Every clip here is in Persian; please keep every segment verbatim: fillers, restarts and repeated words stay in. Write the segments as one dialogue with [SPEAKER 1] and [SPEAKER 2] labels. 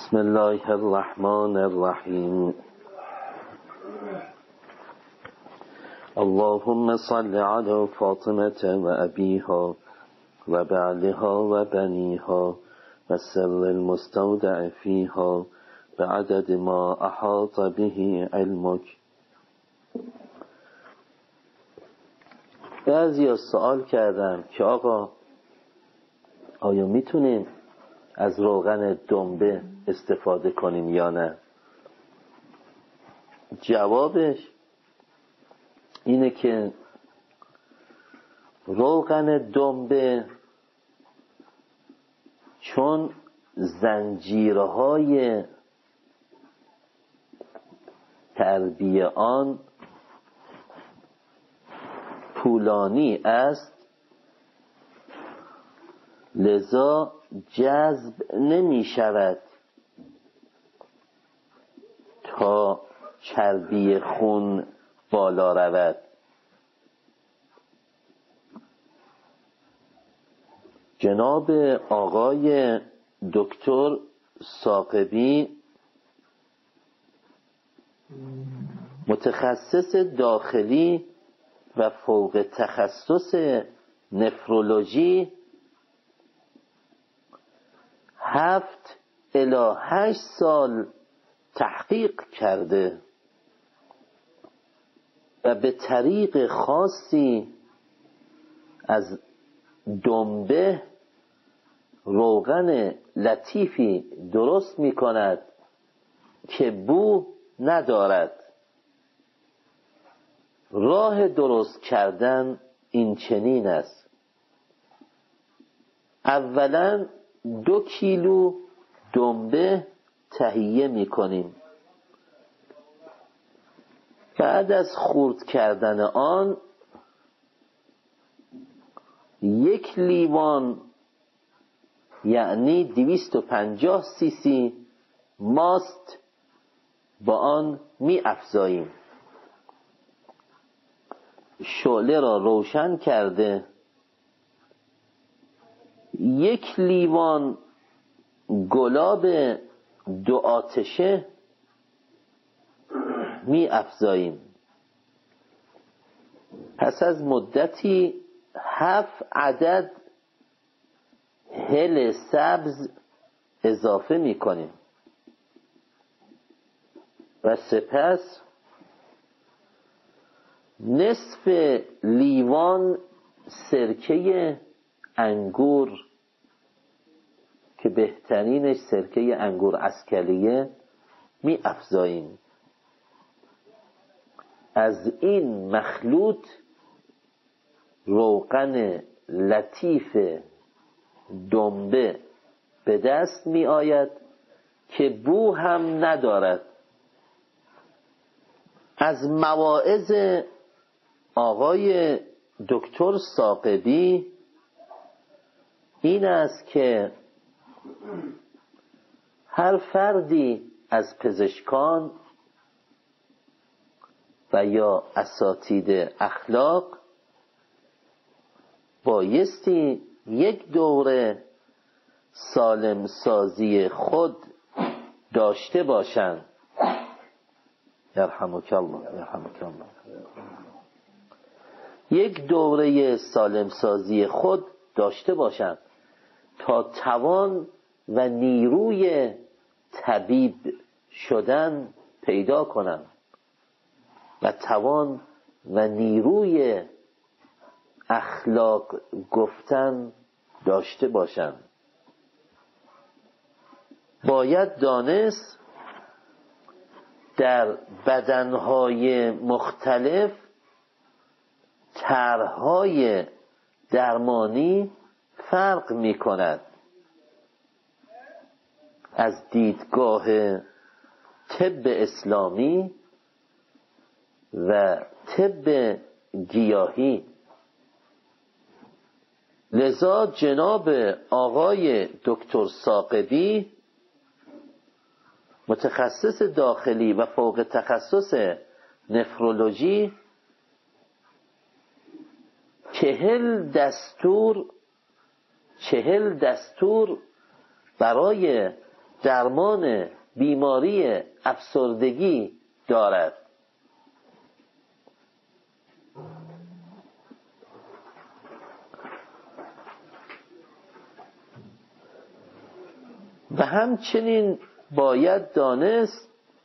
[SPEAKER 1] بسم الله الرحمن الرحیم. اللهم صل على فاطمة و ابیها و بعلها و بنیها و سر المستودع فیها بعدد ما احاط به علمک. بعضی ها سوال کردن که آقا آیا میتونیم از روغن دنبه استفاده کنیم یا نه؟ جوابش اینه که روغن دنبه چون زنجیرهای تربیه آن طولانی است، لذا جذب نمی شود تا چربی خون بالا رود. جناب آقای دکتر ثاقبی متخصص داخلی و فوق تخصص نفرولوژی هفت الی هشت سال تحقیق کرده و به طریق خاصی از دنبه روغن لطیفی درست می کند که بو ندارد. راه درست کردن این چنین است: اولا دو کیلو دنبه تهیه می کنیم. بعد از خرد کردن آن یک لیوان یعنی دویست و پنجاه سی سی ماست با آن می افزاییم. شعله را روشن کرده یک لیوان گلاب دو آتشه می افزاییم. پس از مدتی هفت عدد هل سبز اضافه می کنیم و سپس نصف لیوان سرکه انگور که بهترینش سرکه انگور عسکریه می افزاییم. از این مخلوط روغن لطیف دنبه به دست می آید که بو هم ندارد. از مواعظ آقای دکتر ثاقبی این است که هر فردی از پزشکان و یا اساتید اخلاق بایستی یک دوره سالم سازی خود داشته باشند. یرحمک الله یرحمک الله. یک دوره سالم سازی خود داشته باشند تا توان و نیروی طبیب شدن پیدا کنند و توان و نیروی اخلاق گفتن داشته باشند. باید دانست در بدنهای مختلف طرحهای درمانی فرق می کند. از دیدگاه طب اسلامی و طب گیاهی. لذا جناب آقای دکتر ثاقبی متخصص داخلی و فوق تخصص نفرولوژی چهل دستور چهل دستور برای درمان بیماری افسردگی دارد. و همچنین باید دانست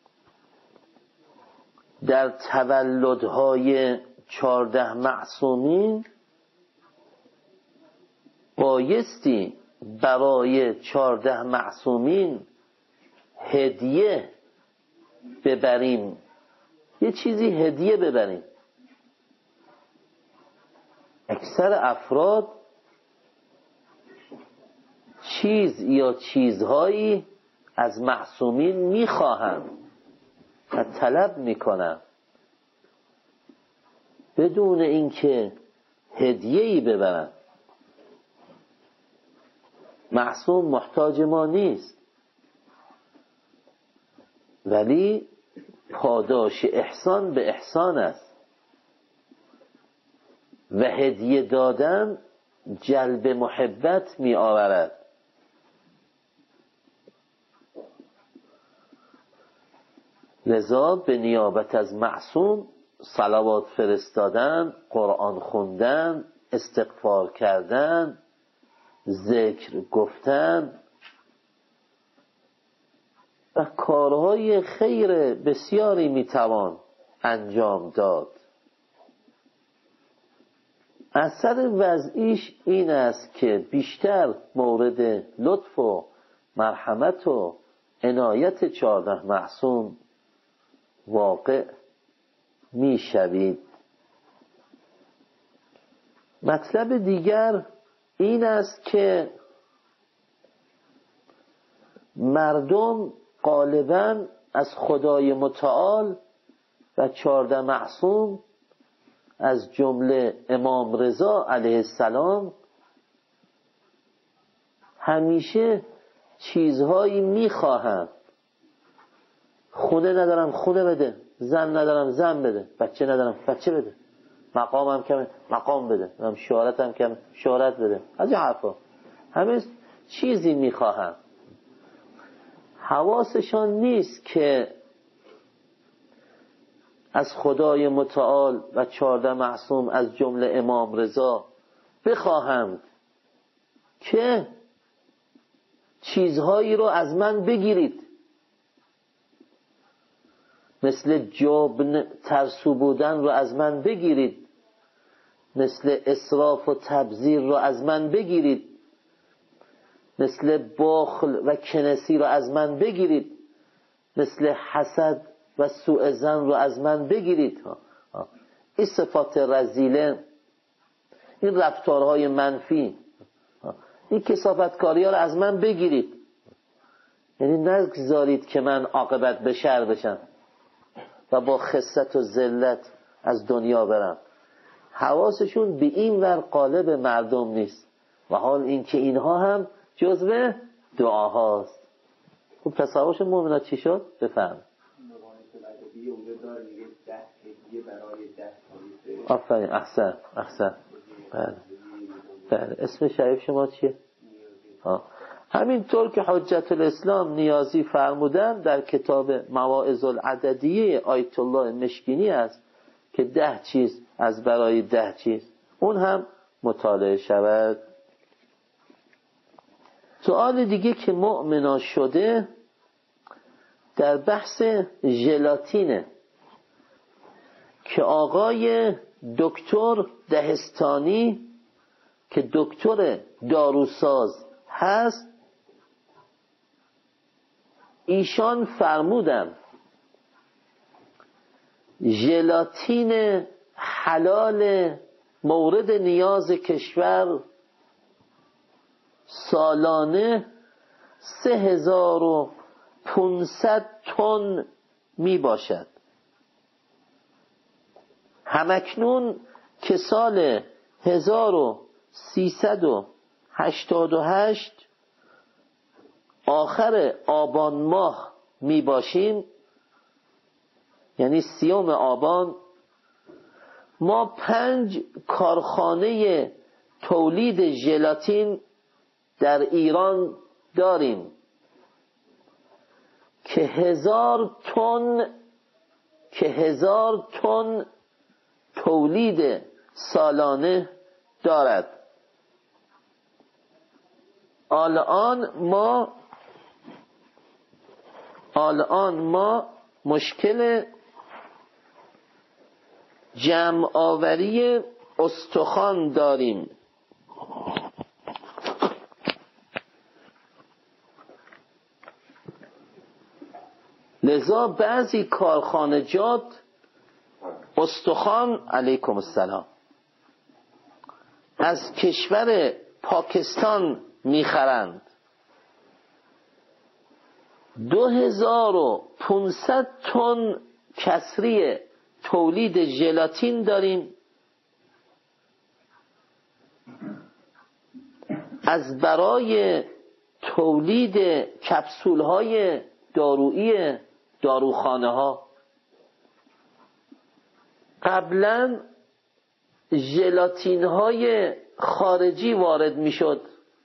[SPEAKER 1] در تولدهای چهارده معصومین بایستی برای چهارده معصومین هدیه ببریم، یه چیزی هدیه ببریم. اکثر افراد چیز یا چیزهایی از معصومین میخواهند و طلب میکنند بدون اینکه هدیه‌ای ببرند. معصوم محتاج ما نیست، ولی پاداش احسان به احسان است و هدیه دادن جلب محبت می آورد. لذا به نیابت از معصوم صلوات فرستادن، قرآن خوندن، استغفار کردن، ذکر گفتن و کارهای خیر بسیاری میتوان انجام داد. اثر وضعیش این است که بیشتر مورد لطف و مرحمت و عنایت چهارده معصوم واقع میشوید. مطلب دیگر این است که مردم غالباً از خدای متعال و چهارده معصوم از جمله امام رضا علیه السلام همیشه چیزهایی میخواهند. خونه ندارم خونه بده، زن ندارم زن بده، بچه ندارم بچه بده، مقامم کمه مقام بده، شهرتم کمه شهرت بده. از این حرفا همه چیزی میخواهند. حواسشان نیست که از خدای متعال و چهارده معصوم از جمله امام رضا بخواهند که چیزهایی رو از من بگیرید، مثل جبن ترسو بودن رو از من بگیرید، مثل اسراف و تبذیر رو از من بگیرید، مثل بخل و کنسی رو از من بگیرید، مثل حسد و سوء ظن رو از من بگیرید. ها. ها. این صفات رذیله، این رفتارهای منفی، ها. این کثافتکاری ها رو از من بگیرید. یعنی نگذارید که من عاقبت به شر بشم و با خست و ذلت از دنیا برم. حواسشون به این ور قالب مردم نیست و حال این که اینها هم جزو دعاهاست. خب تصورش مومنات چی شد؟ بفهم. آفرین، احسن احسن. بله بله. اسم شریف شما چیه؟ ها. همینطور که حجت الاسلام نیازی فرمودن در کتاب مواعظ العددیه آیت الله مشکینی است که ده چیز از برای ده چیز اون هم مطالعه شود. سوال دیگه که مؤمنا شده در بحث ژلاتینه که آقای دکتر دهستانی که دکتر داروساز هست ایشان فرمودن ژلاتین حلال مورد نیاز کشور سالانه سه هزار و پونصد تن می باشد. همکنون که سال هزار و سیصد و هشتاد و هشت آخر آبان ماه می باشیم، یعنی سیوم آبان، ما پنج کارخانه تولید ژلاتین در ایران داریم. که هزار تن که هزار تن تولید سالانه دارد. الان ما الان ما مشکل جمع آوری استخوان داریم. لذا بعضی کارخانجات استخوان علیکم السلام از کشور پاکستان میخرند. دو هزار و پانصد تن کسری تولید ژلاتین داریم. از برای تولید کپسول های دارویی داروخانه ها قبلا ژلاتین های خارجی وارد می شد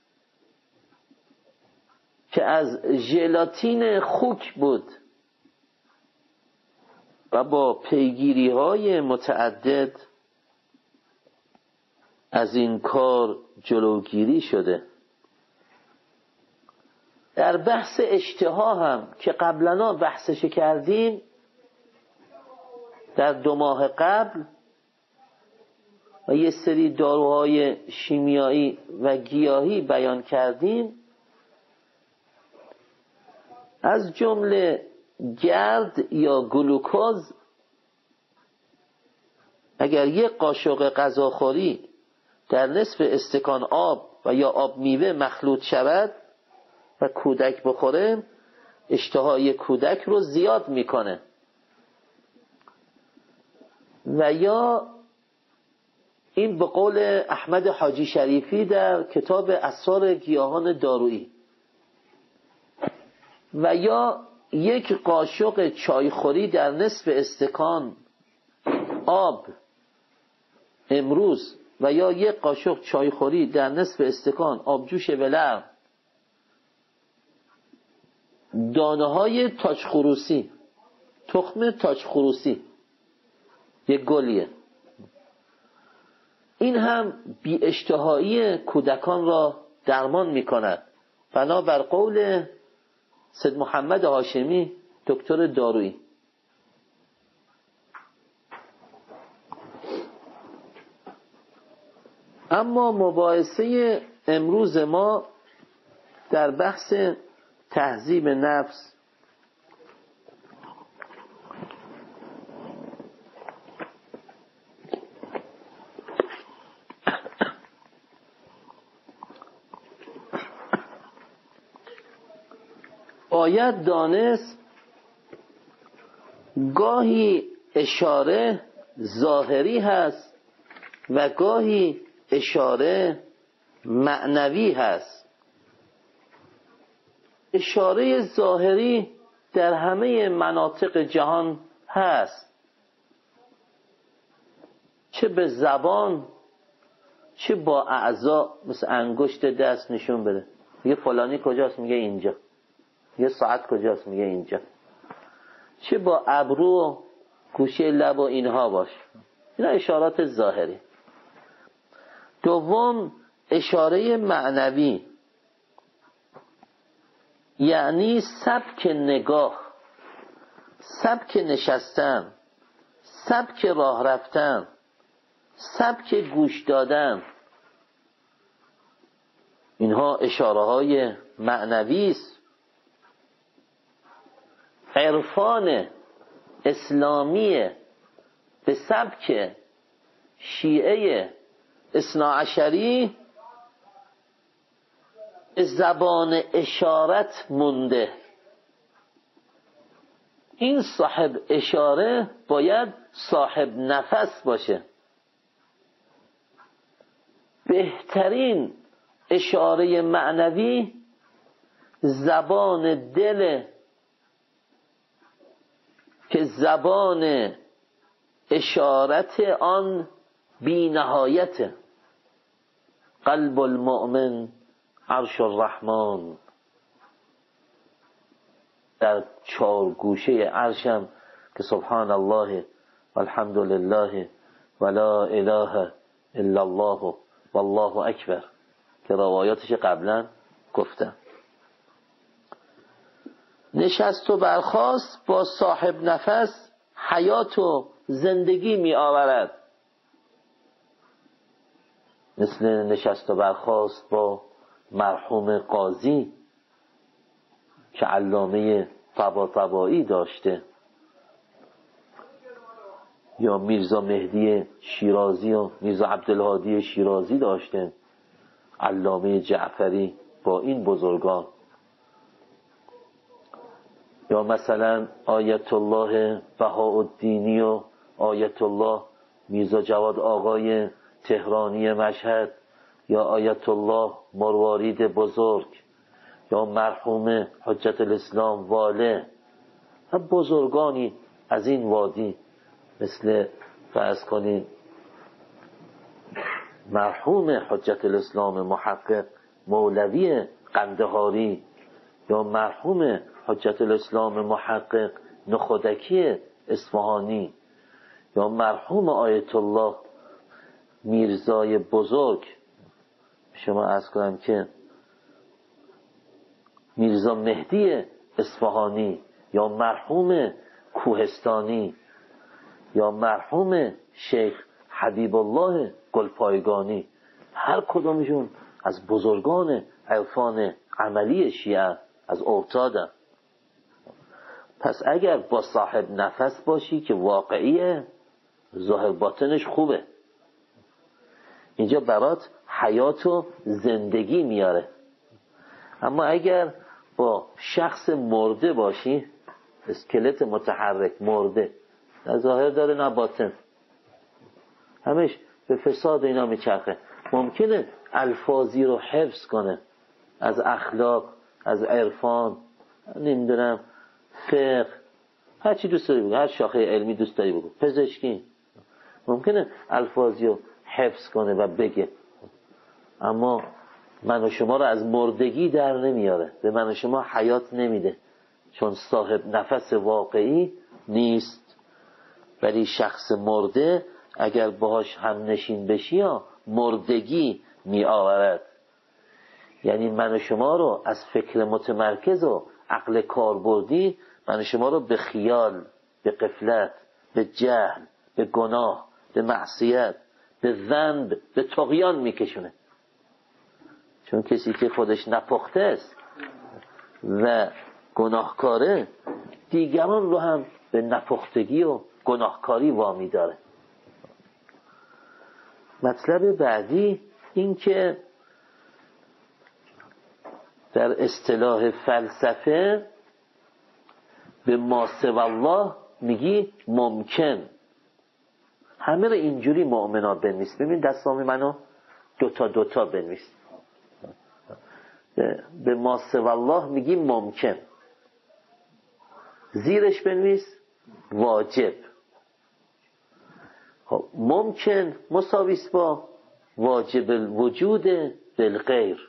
[SPEAKER 1] که از ژلاتین خوک بود و با پیگیری های متعدد از این کار جلوگیری شده. در بحث اشتها هم که قبلا بحثش کردیم در دو ماه قبل و یه سری داروهای شیمیایی و گیاهی بیان کردیم، از جمله گرد یا گلوکوز اگر یک قاشق غذاخوری در نصف استکان آب و یا آب میوه مخلوط شود و کودک بخوره، اشتهای کودک رو زیاد میکنه. و یا این به قول احمد حاجی شریفی در کتاب اسرار گیاهان دارویی، و یا یک قاشق چایخوری در نصف استکان آب امروز و یا یک قاشق چایخوری در نصف استکان آبجوش ولرم دانه های تاج خروسی، تخم تاج خروسی، یک گلیه، این هم بی اشتهایی کودکان را درمان می کند بنابر قول سید محمد هاشمی دکتر دارویی. اما مباحثه امروز ما در بحث تهذیب نفس باید دانست گاهی اشاره ظاهری هست و گاهی اشاره معنوی هست. اشاره ظاهری در همه مناطق جهان هست، چه به زبان چه با اعضا، مثل انگشت دست نشون بده، میگه فلانی کجاست، میگه اینجا، یه ساعت کجاست، میگه اینجا، چه با ابرو گوشه لب و اینها باش. اینا اشارات ظاهری. دوم اشاره معنوی، یعنی سبک نگاه، سبک نشستن، سبک راه رفتن، سبک گوش دادن. اینها اشاره های معنوی است. عرفان اسلامی به سبک شیعه اثناعشری زبان اشارت مونده. این صاحب اشاره باید صاحب نفس باشه. بهترین اشاره معنوی زبان دل که زبان اشارت آن بی نهایت. قلب المؤمن عرش الرحمن. در چهار گوشه عرشم که سبحان الله والحمد لله ولا اله الا الله والله اکبر که روایاتش قبلا گفتم. نشست و برخاست با صاحب نفس حیات و زندگی می آورد. مثل نشست و برخاست با مرحوم قاضی که علامه طباطبایی داشته، یا میرزا مهدی شیرازی و میرزا عبدالهادی شیرازی داشته، علامه جعفری، با این بزرگان، یا مثلا آیت الله بهاءالدینی و آیت الله میرزا جواد آقای تهرانی مشهد، یا آیت الله مروارید بزرگ، یا مرحوم حجت الاسلام واله. هم بزرگانی از این وادی مثل فرض کنید مرحوم حجت الاسلام محقق مولوی قندهاری، یا مرحوم حجت الاسلام محقق نخودکی اصفهانی، یا مرحوم آیت الله میرزای بزرگ، شما عرض کنم که میرزا مهدی اصفهانی، یا مرحوم کوهستانی، یا مرحوم شیخ حبیب الله گلپایگانی، هر کدومشون از بزرگان عرفان عملی شیعه، از اوتادن. پس اگر با صاحب نفس باشی که واقعیه، ظاهر باطنش خوبه، اینجا برات حیات و زندگی میاره. اما اگر با شخص مرده باشی، اسکلت متحرک مرده، نه ظاهر داره نه باطن، همش به فساد اینا میچرخه. ممکنه الفاظی رو حفظ کنه از اخلاق، از عرفان، نمیدونم فقه، هر چی دوست داری بگو، هر شاخه علمی دوست داری بگو، پزشکی، ممکنه الفاظی رو حفظ کنه و بگه، اما من و شما رو از مردگی در نمیاره، به من و شما حیات نمیده، چون صاحب نفس واقعی نیست. ولی شخص مرده اگر باهاش هم نشین بشی یا مردگی می آورد. یعنی من و شما رو از فکر متمرکز و عقل کاربردی، من و شما رو به خیال، به غفلت، به جهل، به گناه، به معصیت، به ذنب، به طغیان میکشونه. چون کسی که خودش نپخته است و گناهکاره، دیگران رو هم به نپختگی و گناهکاری وامی داره. مطلب بعدی این که در اصطلاح فلسفه به ما سوی الله میگی ممکن. همه رو اینجوری مؤمنا بنویس. ببین دستامی منو دوتا دوتا بنویس. به ما سوی الله میگی ممکن، زیرش بنویس واجب. خب ممکن مساویس با واجب الوجود بالغیر.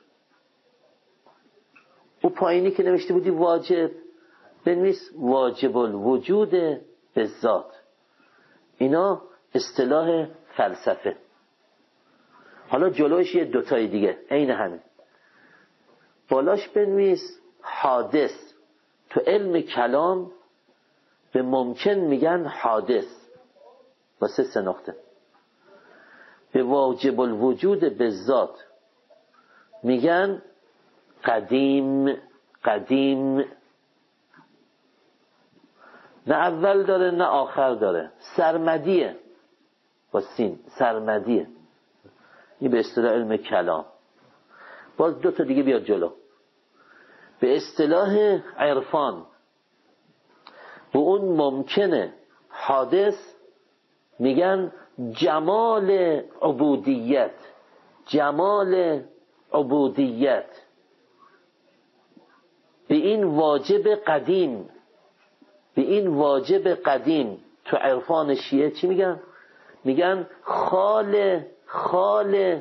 [SPEAKER 1] او پایینی که نوشته بودی واجب، بنویس واجب الوجود بالذات. اینا اصطلاح فلسفه. حالا جلوش یه دوتای دیگه عین همین، بالاش بنویس حادث. تو علم کلام به ممکن میگن حادث واسه سه نقطه. به واجب الوجود بالذات میگن قدیم. قدیم نه اول داره نه آخر داره، سرمدیه با سین، سرمدیه. این به اصطلاح علم کلام. باز دو تا دیگه بیاد جلو. به اصطلاح عرفان به اون ممکنه حادث میگن جمال عبودیت. جمال عبودیت به این واجب قدیم، به این واجب قدیم تو عرفان شیعه چی میگن؟ میگن خال خال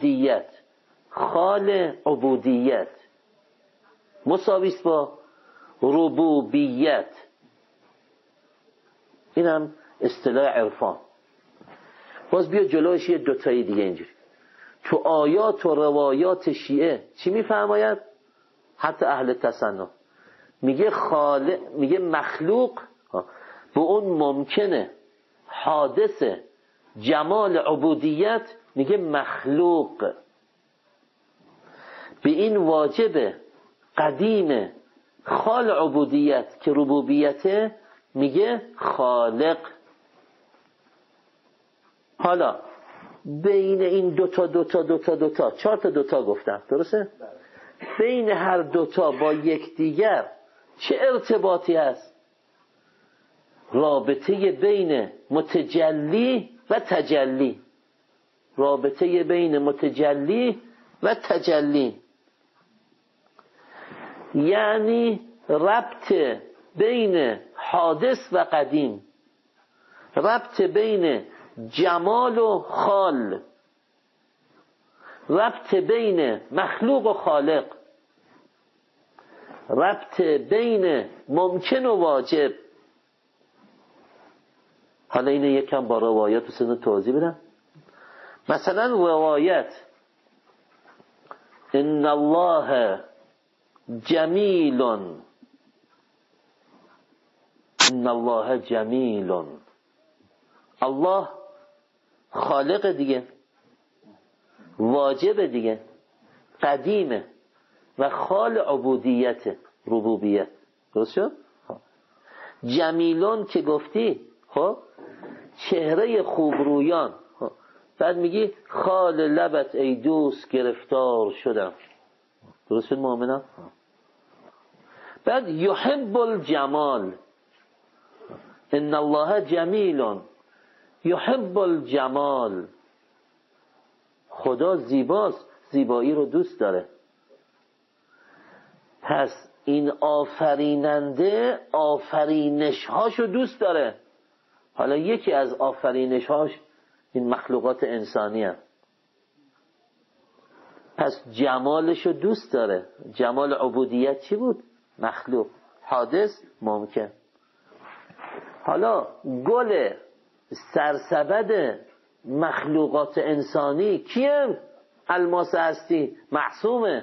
[SPEAKER 1] عبودیت. خال عبودیت مساویس با ربوبیت. اینم اصطلاح عرفان. باز بیا جلوش یه دوتایی دیگه اینجوری تو آیات و روایات شیعه چی میفرماید؟ حتی اهل تصنع میگه خالق، میگه مخلوق به اون ممکنه حادث جمال عبودیت میگه مخلوق، به این واجب قدیم خال عبودیت که ربوبیته میگه خالق. حالا بین این دوتا دوتا دوتا دوتا چهار تا دوتا گفتم، درسته؟ بین هر دوتا با یکدیگر چه ارتباطی هست؟ رابطه بین متجلی و تجلی، رابطه بین متجلی و تجلی، یعنی ربط بین حادث و قدیم، ربط بین جمال و خال، ربط بین مخلوق و خالق، ربط بین ممکن و واجب. حالا اینه یکم با روایت و سنت توضیح بدم. مثلا روایت ان الله جمیل، ان الله جمیل، الله خالق دیگه، واجب دیگه، قدیمه و خال عبودیت ربوبیت. درست شد؟ جمیلون که گفتی خب چهره خوبرویان، بعد میگی خال لبت ای دوست گرفتار شدم. درست شد مؤمنان؟ بعد یحب الجمال، ان الله جمیل یحب الجمال، خدا زیباست، زیبایی رو دوست داره. پس این آفریننده آفرینش‌هاشو دوست داره. حالا یکی از آفرینش‌هاش این مخلوقات انسانی هست. پس جمالشو دوست داره. جمال عبودیت چی بود؟ مخلوق، حادث، ممکن. حالا گل سرسبد مخلوقات انسانی کیه؟ الماس هستی، معصومه.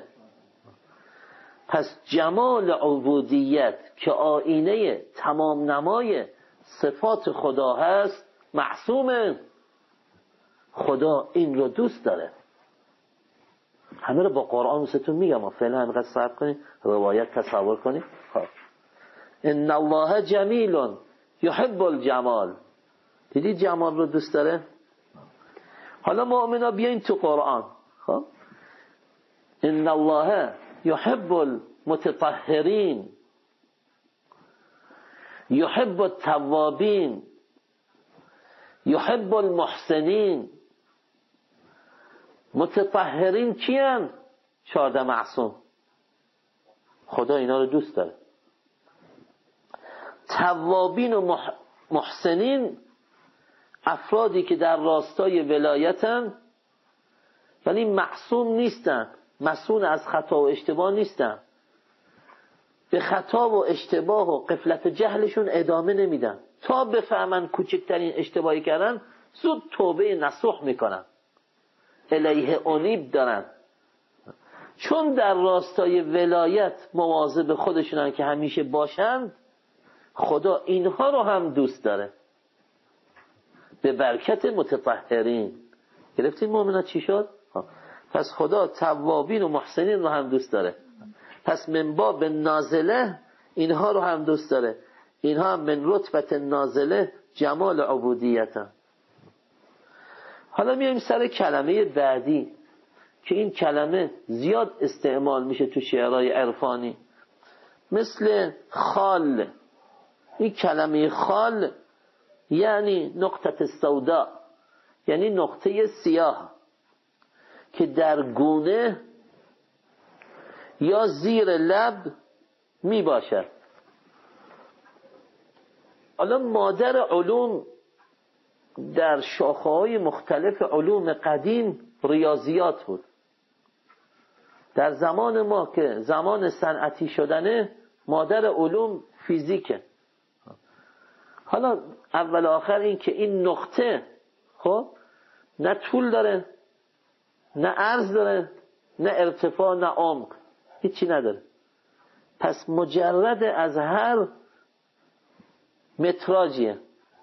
[SPEAKER 1] پس جمال عبودیت که آینه تمام نمای صفات خدا هست معصومه. خدا این رو دوست داره. همه رو با قرآن و ستون میگم و فعلا همینقدر صبر کنید، روایت تصور کنید. خب ان الله جمیل یحب الجمال، دیدی جمال رو دوست داره. حالا مؤمنا بیاین تو قرآن. خب ان الله یحب المتطهرین یحب التوابین یحب المحسنین. متطهرین کیان؟ چهارده معصوم. خدا اینا رو دوست داره. توابین و محسنین افرادی که در راستای ولایتن ولی معصوم نیستن، مسئول از خطا و اشتباه نیستن، به خطا و اشتباه و غفلت و جهلشون ادامه نمیدن، تا بفهمن کوچکترین اشتباهی کردن زود توبه نصوح میکنن، الیه انیب دارن، چون در راستای ولایت مواظب خودشونن که همیشه باشن. خدا اینها رو هم دوست داره به برکت متطهرین. گرفتین مؤمنا چی شد؟ پس خدا توابین و محسنین رو هم دوست داره. پس من باب نازله اینها رو هم دوست داره. اینها هم من رتبت نازله جمال عبودیت هم. حالا میایم سر کلمه بعدی که این کلمه زیاد استعمال میشه تو شعرهای عرفانی، مثل خال. این کلمه خال یعنی نقطه سودا، یعنی نقطه سیاه که در گونه یا زیر لب می باشد. حالا مادر علوم در شاخه‌های مختلف علوم قدیم ریاضیات بود. در زمان ما که زمان صنعتی شدنه مادر علوم فیزیکه. حالا اول آخر این که این نقطه خب نه طول داره نه عرض داره نه ارتفاع نه عمق، هیچی نداره. پس مجرد از هر متراژیه.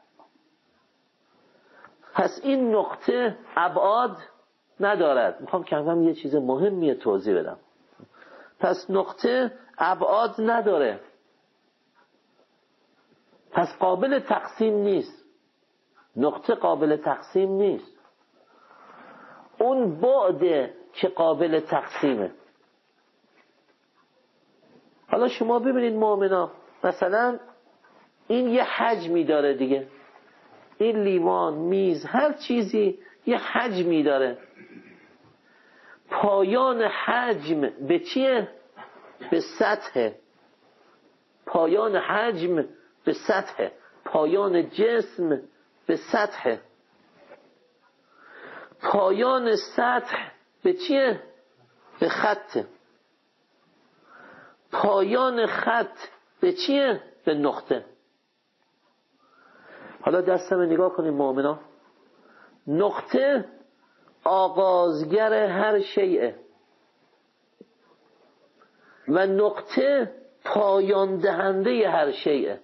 [SPEAKER 1] پس این نقطه ابعاد ندارد. میخوام کمم یه چیز مهمیه توضیح بدم. پس نقطه ابعاد نداره، پس قابل تقسیم نیست. نقطه قابل تقسیم نیست، اون بعده که قابل تقسیمه. حالا شما ببینید مؤمنا، مثلا این یه حجمی داره دیگه، این لیوان، میز، هر چیزی یه حجمی داره. پایان حجم به چیه؟ به سطح. پایان حجم به سطح، پایان جسم به سطح. پایان سطح به چیه؟ به خط. پایان خط به چیه؟ به نقطه. حالا دستم نگاه کنیم مؤمنا، نقطه آغازگر هر شیء و نقطه پایان دهنده هر شیء.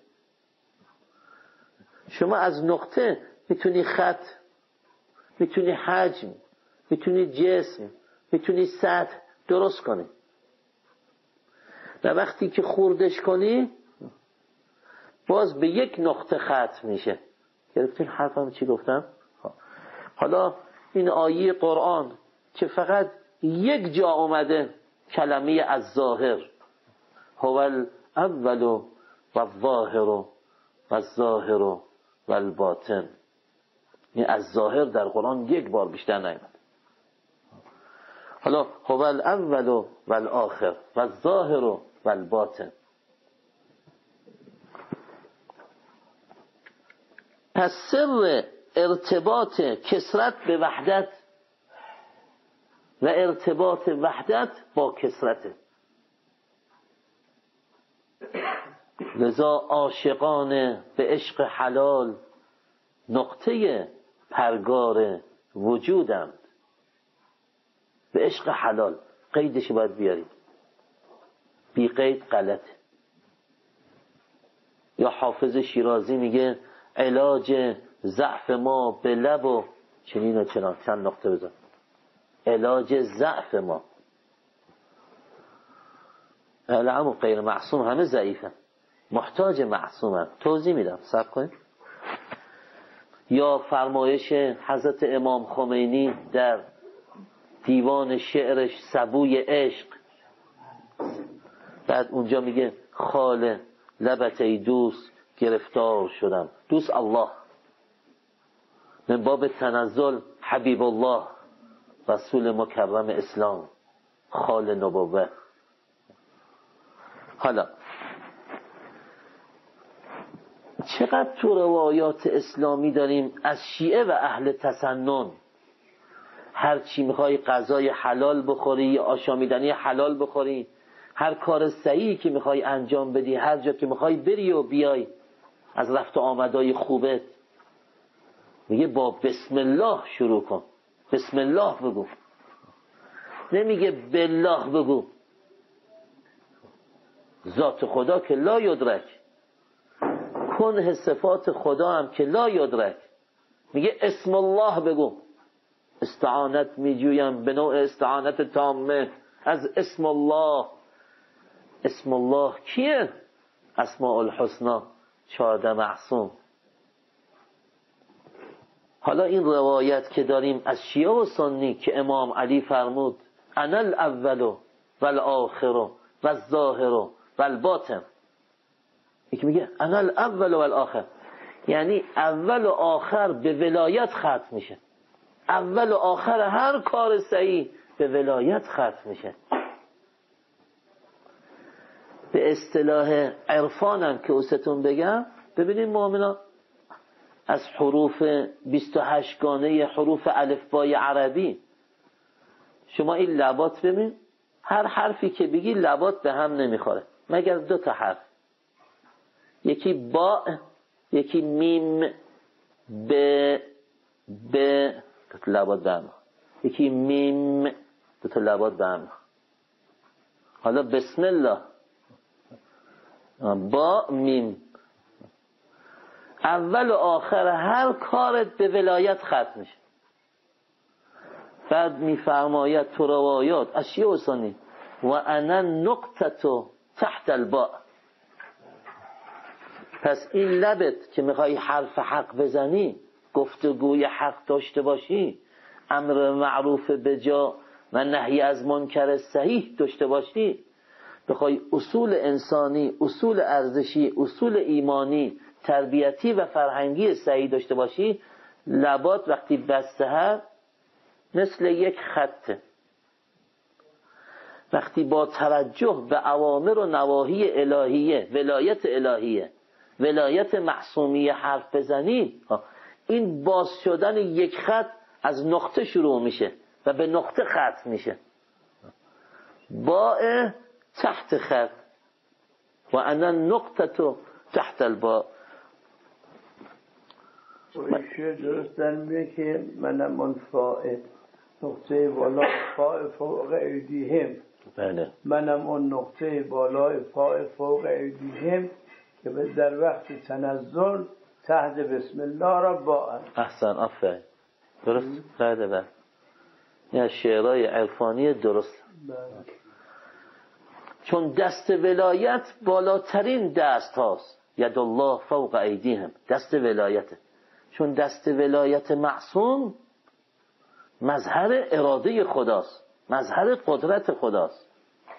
[SPEAKER 1] شما از نقطه میتونی خط، میتونی حجم، میتونی جسم، میتونی سطح درست کنی و وقتی که خوردش کنی باز به یک نقطه ختم میشه. گرفتین حرفم چی گفتم؟ حالا این آیه قرآن که فقط یک جا اومده کلمه از ظاهر، هو الاول و الظاهر و الظاهر و الباطن، این از ظاهر در قرآن یک بار بیشتر نیامد. حالا هو الاول و الآخر و الظاهر و الباطن. پس سر ارتباط کثرت به وحدت و ارتباط وحدت با کثرت. لذا عاشقان به عشق حلال نقطه پرگار وجودند. به عشق حلال قیدش باید بیارید، بی قید غلط. یا حافظ شیرازی میگه علاج ضعف ما به لب و چنین و چنان، چند نقطه بزن. علاج ضعف ما، علم و غیر معصوم همه ضعیفن، محتاج معصومن. توضیح میدم، صبر کنید. یا فرمایش حضرت امام خمینی در دیوان شعرش سبوی عشق، بعد اونجا میگه خال لبت ای دوست گرفتار شدم. دوست الله، من باب تنزل حبیب الله، رسول مکرم اسلام، خال نبوت. حالا چقدر تو روایات اسلامی داریم از شیعه و اهل تسنن، هر چی میخوای غذای حلال بخوری، آشامیدنی حلال بخوری، هر کار صحیحی که میخوای انجام بدی، هر جا که میخوای بری و بیای از رفت و آمدای خوبت، میگه با بسم الله شروع کن. بسم الله بگو، نمیگه بالله بگو. ذات خدا که لا یدرک، کنه صفات خدا هم که لا یدرک، میگه اسم الله بگو. استعانت میجویم به نوع استعانت تامه از اسم الله. اسم الله کیه؟ اسماء الحسنا، چهارده معصوم. حالا این روایت که داریم از شیعه و سنی که امام علی فرمود انا الاول و الاخر و الظاهر و الباطن، یکی میگه انا الاول و الاخر، یعنی اول و آخر به ولایت ختم میشه. اول و آخر هر کار صحیح به ولایت ختم میشه. به اصطلاح عرفانم که اوستون بگم، ببینید مؤمنان، از حروف بیست و هشت گانه حروف الفبای عربی شما این لبات ببین، هر حرفی که بگی لبات به هم نمیخوره. مگر دو تا حرف، یکی با، یکی میم به به دو تا لبات به هم، یکی میم دو تا لبات به هم. حالا بسم الله با میم، اول و آخر هر کارت به ولایت ختم میشه. بعد میفرماید تو روایات اشیاء حسانی و انا نقطه تحت الباء. پس این لبت که میخوای حرف حق بزنی، گفتگوی حق داشته باشی، امر معروف بجا و نهی از منکر صحیح داشته باشی، بخوای اصول انسانی، اصول ارزشی، اصول ایمانی، تربیتی و فرهنگی صحیح داشته باشی، لبات وقتی بسته هست مثل یک خطه. وقتی با توجه به اوامر و نواهی الهیه، ولایت الهیه، ولایت معصومیه حرف بزنی، این باز شدن یک خط از نقطه شروع میشه و به نقطه ختم میشه. باء تحت خط و انا نقطه تحت الباء.
[SPEAKER 2] ایشه درست در میگه که منم اون فاعل نقطه بالا فاء فوق ایدیهم.
[SPEAKER 1] بله.
[SPEAKER 2] منم اون نقطه بالا فاء فوق ایدیهم که در وقت تنزل تحت بسم الله را با.
[SPEAKER 1] احسن، آفرین، درست. بله بله، این شعرهای عرفانی درست.
[SPEAKER 2] بله.
[SPEAKER 1] چون دست ولایت بالاترین دست هاست، ید الله فوق ایدیهم، دست ولایته. چون دست ولایت معصوم مظهر اراده خداست، مظهر قدرت خداست.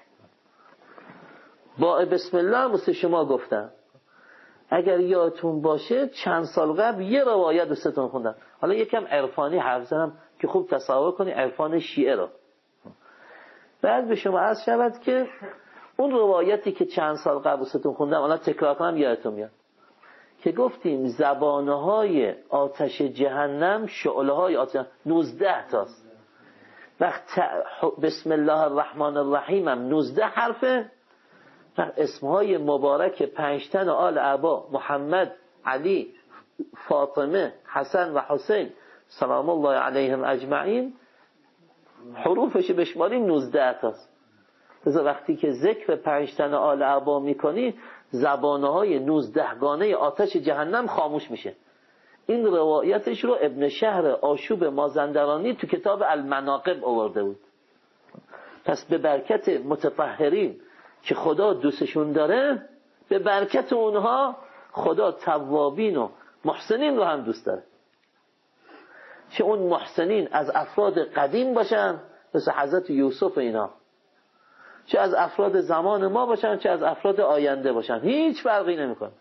[SPEAKER 1] با بسم الله مثل شما گفتم، اگر یادتون باشه چند سال قبل یه روایت دوستتون خوندم. حالا یکم عرفانی حرف زدم که خوب تصور کنی عرفان شیعه رو. بعد به شما عرض شود که اون روایتی که چند سال قبل دوستتون خوندم، حالا تکرار کنم یادتون میاد، که گفتیم زبانهای آتش جهنم، شعله‌های آتش نوزده تاست. وقت بسم الله الرحمن الرحیم هم نوزده حرفه. و اسمهای مبارک پنجتن آل عبا، محمد، علی، فاطمه، حسن و حسین سلام الله علیهم اجمعین، حروفش بشماریم نوزده تاست. لذا وقتی که ذکر پنجتن آل عبا میکنی، زبانهای نوزدهگانه آتش جهنم خاموش میشه. این روایتش رو ابن شهر آشوب مازندرانی تو کتاب المناقب آورده بود. پس به برکت متطهرین که خدا دوستشون داره، به برکت اونها خدا توابین و محسنین رو هم دوست داره. چه اون محسنین از افراد قدیم باشن مثل حضرت یوسف اینا، چه از افراد زمان ما باشن، چه از افراد آینده باشن، هیچ فرقی نمیکنه.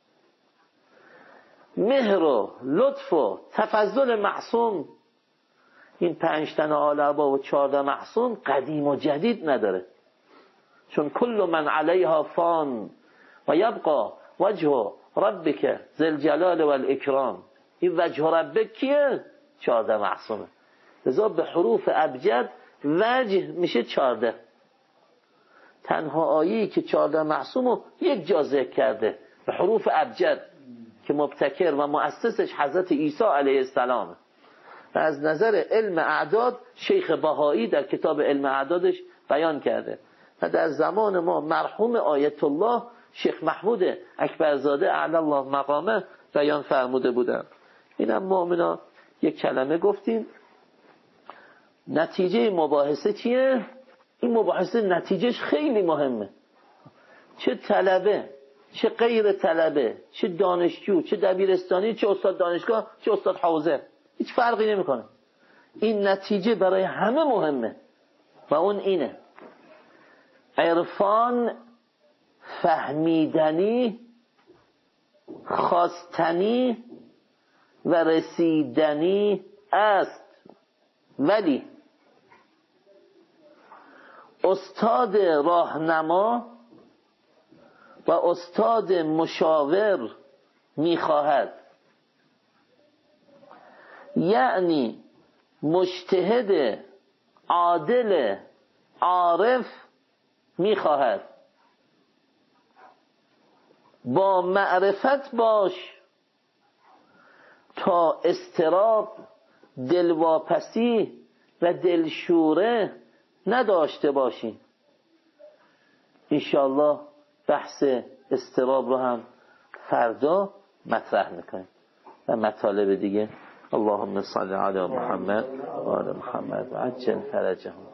[SPEAKER 1] مهر و لطف و تفضل معصوم، این پنج تن آل عبا و چهارده معصوم قدیم و جدید نداره. چون کل من علیها فان و یبقى وجه ربک ذی الجلال والاکرام. این وجه ربک کیه؟ چهارده معصومه. لذا به حروف ابجد وجه میشه چهارده. تنها آیه‌ای که چهارده معصوم رو یک جا ذکر کرده به حروف ابجد که مبتکر و مؤسسش حضرت عیسی علیه السلام. و از نظر علم اعداد شیخ بهایی در کتاب علم اعدادش بیان کرده. و در زمان ما مرحوم آیت الله شیخ محمود اکبرزاده اعلی الله مقامه بیان فرموده بودن. اینم مؤمنا یک کلمه گفتیم. نتیجه مباحثه چیه؟ این مباحثه نتیجهش خیلی مهمه. چه طلبه، چه غیر طلبه، چه دانشجو، چه دبیرستانی، چه استاد دانشگاه، چه استاد حوزه، هیچ فرقی نمیکنه. این نتیجه برای همه مهمه و اون اینه: عرفان فهمیدنی، خواستنی و رسیدنی است، ولی استاد راهنما و استاد مشاور میخواهد، یعنی مجتهد عادل عارف میخواهد با معرفت باش تا استراب، دلواپسی و دلشوره نداشته باشی. انشاءالله بحث استراب رو هم فردا مطرح میکنیم و مطالب دیگه. اللهم صل علی محمد و آل محمد و عجل فرجهم.